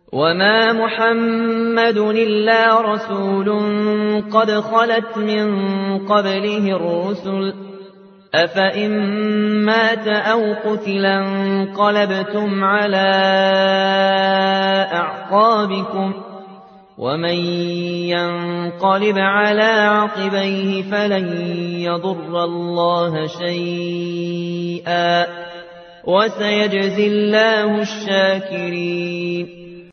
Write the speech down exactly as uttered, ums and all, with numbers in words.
وما محمد إلا رسول قد خلت من قبله الرسل أفإن مات أو قتل انقلبتم على أعقابكم ومن ينقلب على عقبيه فلن يضر الله شيئا وسيجزي الله الشاكرين